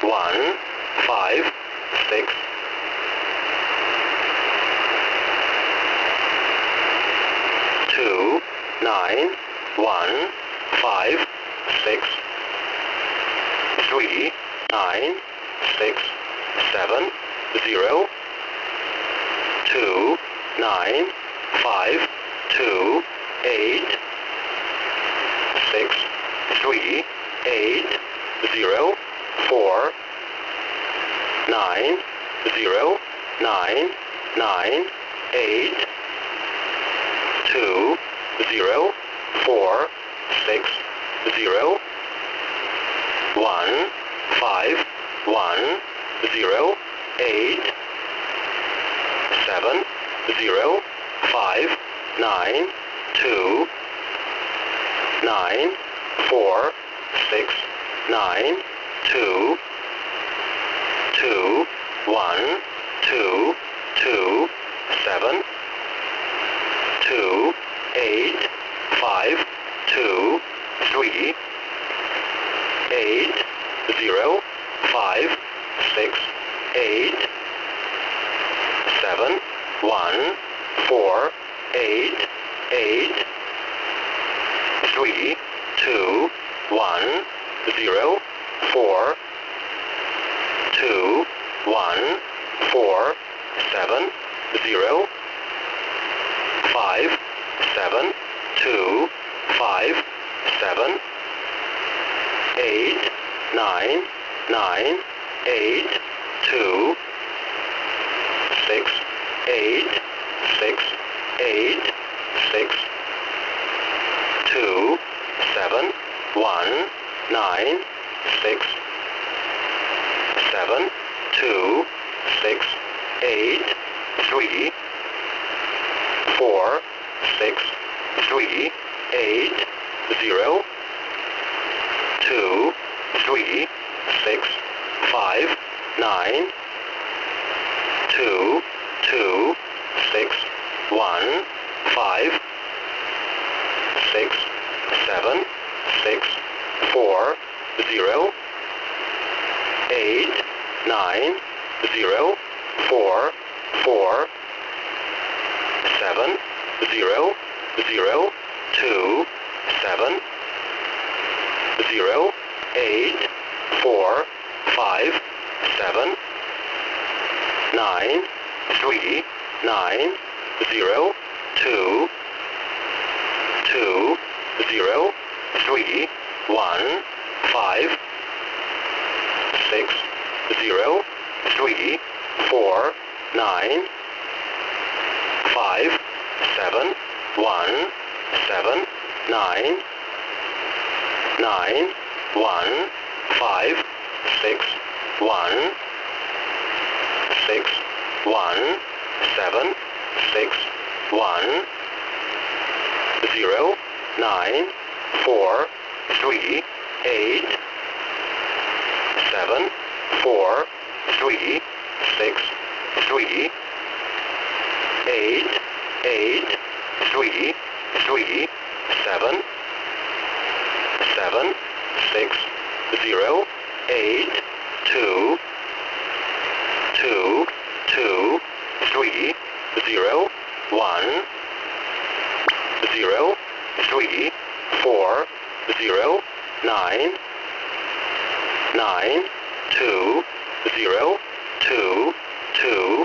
1, 5, 6, 2, 9, 1, 5, 6, 3, 9, 6, 7, 0, 2, 9, 5, 2, 8, 6, 3, 8, 0, 4, 9, 0, 9, 9, 8, 2, 0, 4, 6, 0, 1, 5, 1, 0, 8, 7, 0, 5, 9, 2, 9, 4, 6, 9, 2, 2, 1, 2, 2, 7, 2, 8, 5, 2, 3, 8, 0, 5, 6, 8, 7, 1, 4, 8, 8, 3, 2, 1, 0, 4, 2, 1, 4, 7, 0, 5, 7, 2, 5, 7, 8, 9, 9, 8, 2, 6, 8, 6, 8, 6, 2, 7, 1, 9, 6, 7, 2, 6, 8, 3, 4, 6, 3, 8, 0, 2, 3, 6, 5, 9, 2, 2, 6, 1, 5, 6, 7, 6, 4, 0, 8, 9, 0, 4, 4, 7, 0, 0, 2, 7, 0, 8, 4, 5, 7, 9, 3, 9, 0, 2, 2, 0, 3, 1, 5, 6, 0, 3, 4, 9, 5, 7, 1, 7, 9, 9, 1, 5, 6, 1, 6, 1, 7, 6, 1, 0, 9, 4, 3, 8, 7, 4, 3, 6, 3, 8, 8, 3, 3, 7, 7, 6, 0, 8, 2, 2, 2, 3, 0, 1, 0, 3, 4, 0, 9, 9, 2, 0, 2, 2,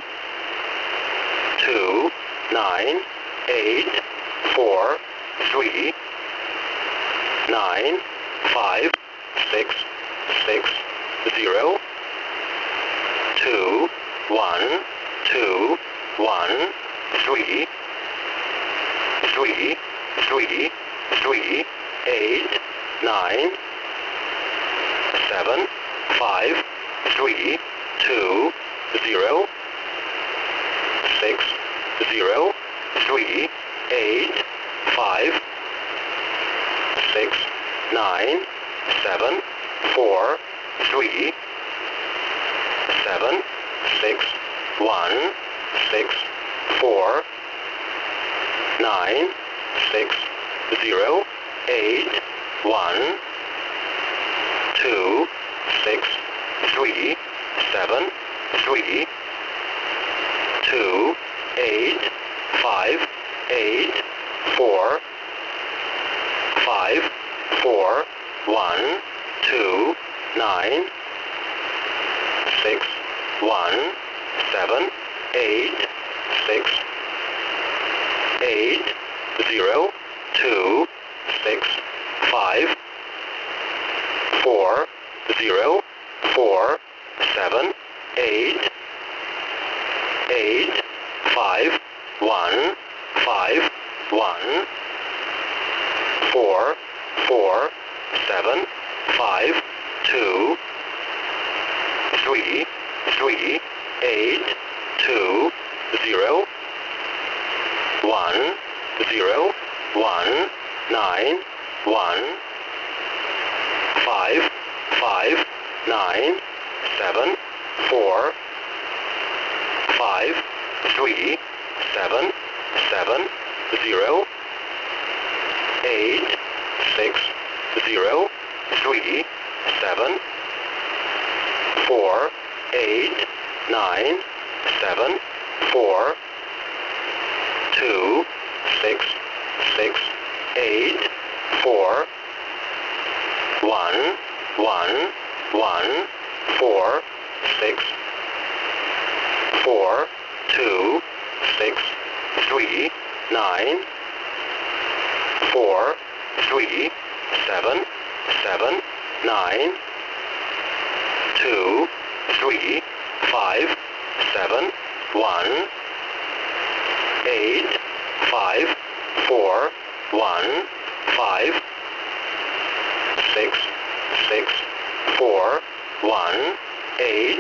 2, 9, 8, 4, 3, 9, 5, 6, 6, 0, 2, 1, 2, 1, 3, 3, 3, 3, 8, 9, 7, 5, 3, 2, 0, 6, 0, 3, 8, 5, 6, 9, 7, 4, 3, 7, 6, 1, 6, 4, 9, 6, 0, 8, 1, 2, 6, 3, 3, 7, 3, 2, 8, 5, 8, 4, 5, 4, 1, 2, 9, 6, 1, 7, 8, 6, 8, 0, 2, 6, 5, 4, 0, 4, 7, 8, 8, 5, 1, 5, 1, 4, 4, 7, 5, 2, 3, 3, 8, 2, 0, 1, 0, 1, 9, 1, 5, 5, 9, 7, 4, 5, 3, 7, 7, 0, 8, 6, 0, 3, 7, 4, 8, 9, 7, 4, 2, 6, 6, 8, 4, 1, 1, 1, 4, 6, 4, 2, 6, 3, 9, 4, 3, 7, 7, 9, 2, 3, 5, 7, 1, 8, 5, 4, 1, 5, 6, 6, 4, 1, 8,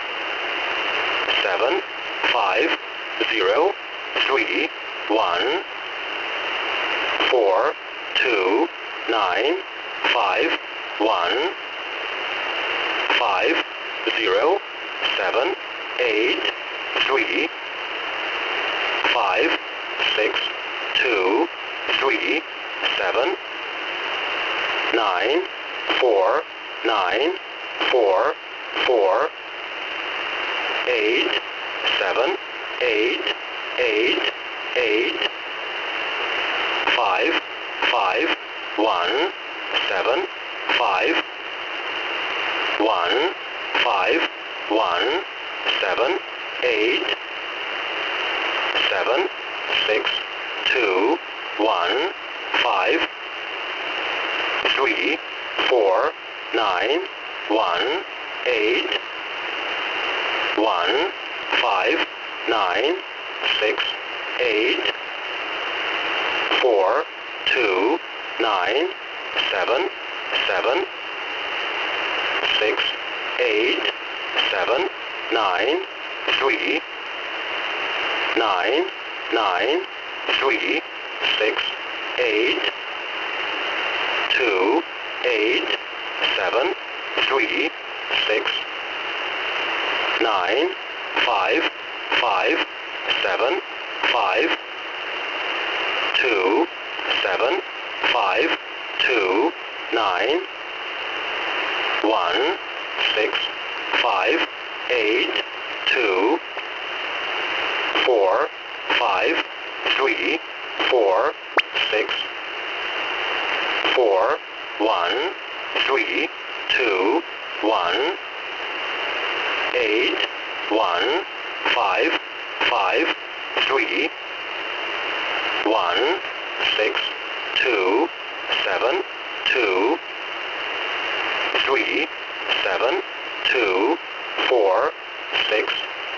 7, 5, 0, 3, 1, 4, 2, 9, 5, 1, 5, 0, 7, 8, 3, 5, 6, 2, 3, 7, 9, 4, 9, 4, 4, 8, 7, 8, 8, 8, 5, 5, 1, 7, 5, 1, 5, 1, 7, 8, 7, 6, 2, 1, 5, 3, 4, 9, 1, 8, 1, 5, 9, 6, 8, 4, 2, 9, 7, 7, 6, 8, 7, 9, 3, 9, 9, 3, 6, 8, 2, 8, 7, 3, 6, 9, 5, 5, 7, 5, 2, 7, 5, 2, 9, 1, 6, 5, 8, 2, 4, 5, 3, 4, 6, 4, 1, 3, 2, 1, 8, 1, 5, 5, 3, 1, 6, 2, 7, 2, 3, 7, 2, 4, 6,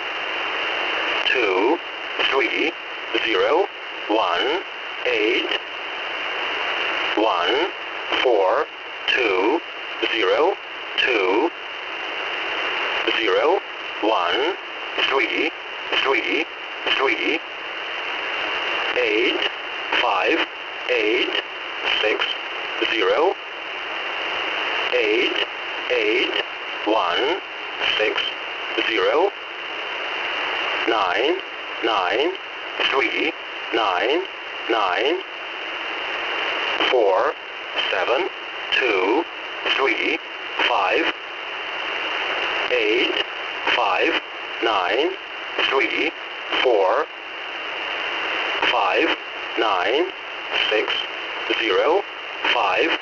2, 3, 0, 1, 8, 1, 4, 2, 0, 2, 0, 1, 3, 3, 3, 8, 5, 8, 6, 0, 8, 8, 1, 6, 0, 9, 9, 3, 9, 9, 4, 7, 2, 3, 5, 8, 5, 9, 3, 4, 5, 9, 6, 0, 5,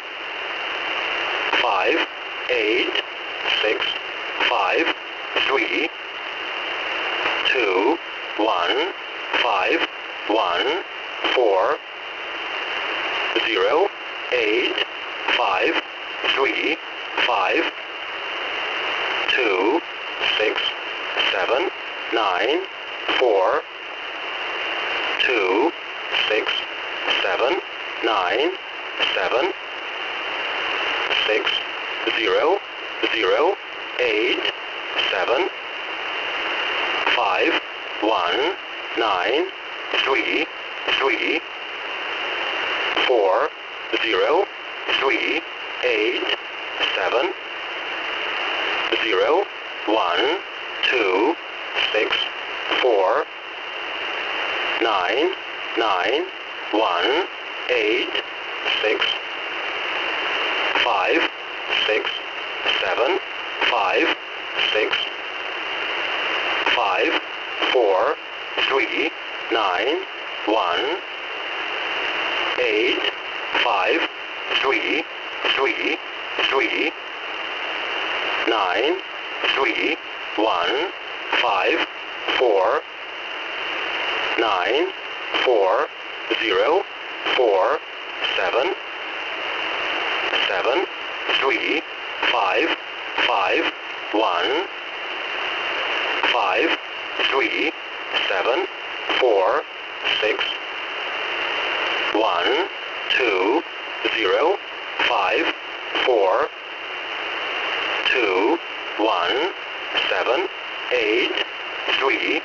5, 8, 6, 5, 3, 2, 1, 5, 1, 4, 0, 8, 5, 3, 5, 2, 6, 7, 9, 4, 2, 6, 7, 9, 7, 6, 0, 0, 8, 7, 5, 1, 9, 3, 3, 4, 0, 3, 8, 7, 0, 1, 2, 6, 4, 9, 9, 1, 8, 6, 5, 6, 7, 5, 6, 5, 4, 3, 9, 1, 8, 5, 3, 3, 3, 9, 3, 1, 5, 4, 9, 4, 0, 4, 7, 7, 3, 5, 5, 1, 5, 3, 7, 4, 6, 1, 2, 0, 5, 4, 2, 1, 7, 8, 3,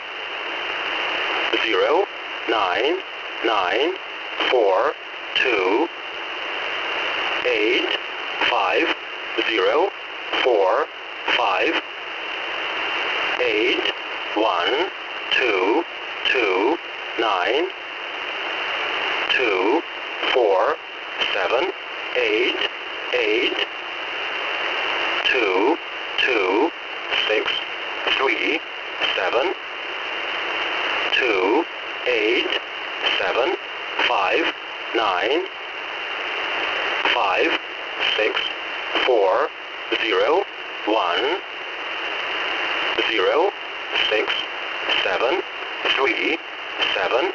0, 9, 9, 4, 2, 8, 5, 0, 4, 5, 8, 1, 2, 2, 9, 2, 4, 7, 8, 8, 2, 2, 6, 3, 7, 2, 8, 7, 5, 9, 5, 6, 4, 0, 1, 0, 6, 7, 3, 7,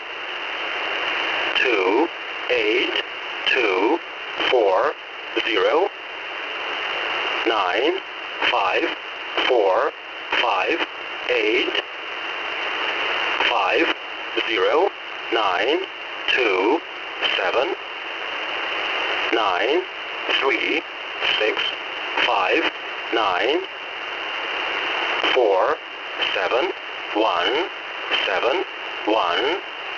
2, 8, 2, 4, 0, 9, 5, 4, 5, 8, 5, 0, 9, 2, 7, 9, 3, 6, 5, 9, 4, 7, 1, 7, 1,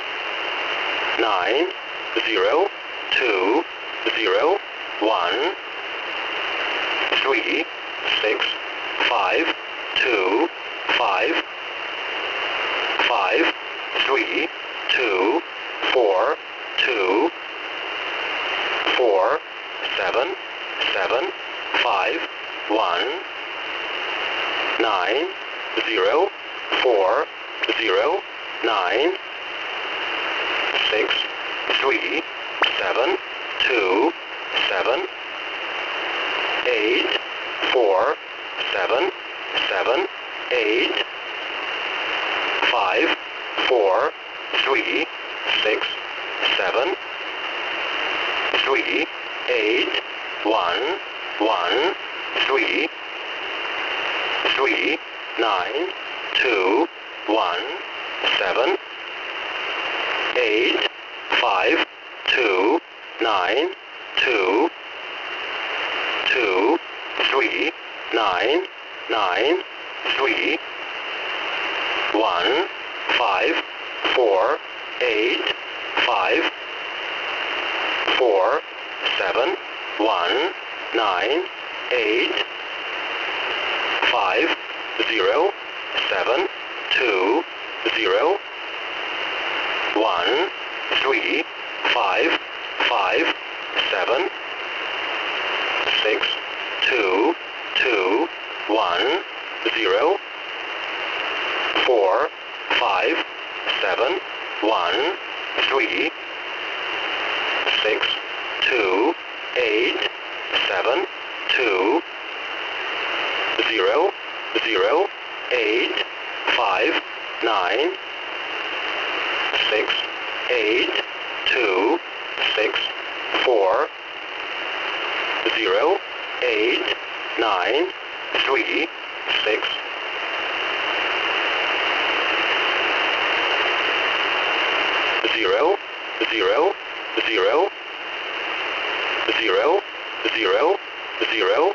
9, 0, 2, 0, 1, 3, 6, 5, 2, 5, 5, 3, 2, 4, 2, 4, 7, 7, 5, 1, 9, 0, 4, 0, 9, 6, 3, 7, 2, 7, 8, 4, 7, 7, 8, 5, 4, 3, 6, 7, 3, 8, 1, 1, 3, 3, 9, 2, 1, 7, 8, 5, 2, 9, 2, 2, 3, 9, 9, 3, 1, 5, 4, 8, 5, 4, 7, 1, 9, 8, 5, 0, 7, 2, 0, 1, 3, 5, 5, 7, 6, 2, 2, 1, 0, 4, 5, 7, 1, 3, 6, 2, 8, 7, 2, 0, 0, 8, 5, 9, 6, 8, 2, 6, 4, 0, 8, 9, 3, 6, 0, 0, 0, 0, 0, 0,